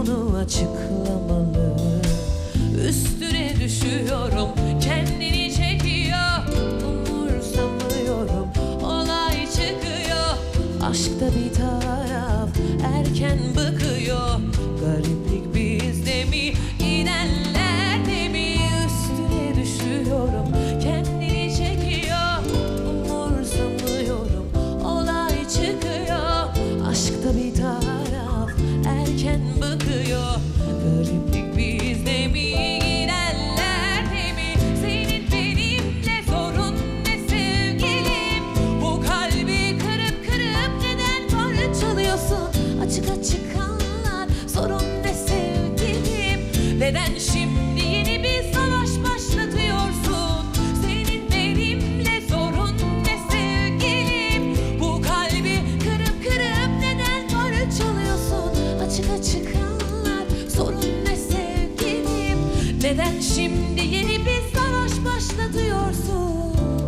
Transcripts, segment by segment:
bunu açıklamalı. Üstüne düşüyorum, kendini çekiyor. Umursamıyorum, olay çıkıyor. Aşkta bir taraf erken bıkıyor. Gariplik bizde mi, gidenlerde mi? Üstüne düşüyorum, kendini çekiyor. Umursamıyorum, olay çıkıyor. Aşkta bir taraf erken bıkıyor. Gariplik bizde mi, gidenlerde mi? Senin benimle sorun ne sevgilim? Bu kalbi kırıp kırıp neden parçalıyorsun? Açık açık anlat, sorun ne sevgilim? Neden şimdi yeni bir savaş başlatıyorsun? Senin benimle sorun ne sevgilim? Bu kalbi kırıp kırıp neden parçalıyorsun? Açık açık anlat, sorun ne sevgilim? Neden şimdi yeni bir savaş başlatıyorsun?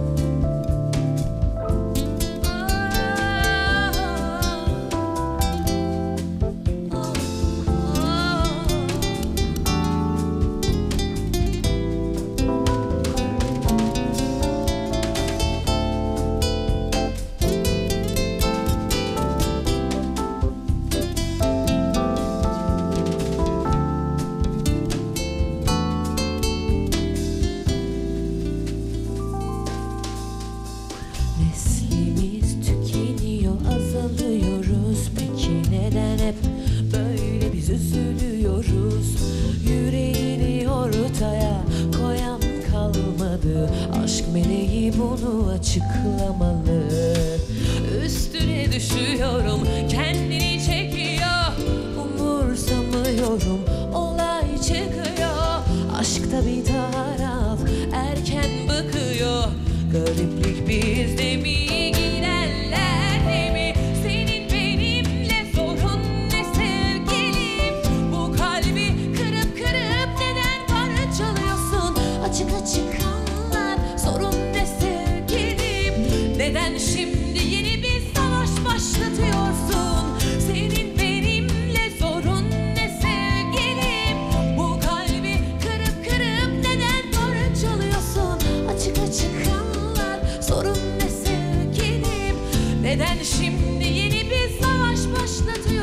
Neslimiz tükeniyor, azalıyoruz. Peki neden hep böyle biz üzülüyoruz? Yüreğini ortaya koyan kalmadı. Aşk meleği bunu açıklamalı. Üstüne düşüyorum, kendini çekiyor. Umursamıyorum, olay çıkıyor. Aşkta bir taraf erken bıkıyor. Gariplik bizde mi, gidenlerde mi? Senin benimle sorun ne sevgilim? Bu kalbi kırıp kırıp neden parçalıyorsun? Açık açık anlat, sorun ne sevgilim? Neden şimdi yeni bir savaş başlatıyorsun? Senin benimle sorun ne sevgilim? Bu kalbi kırıp kırıp neden parçalıyorsun? Açık açık anlat, sorun ne sevgilim? Neden şimdi yeni bir savaş başlatıyorsun?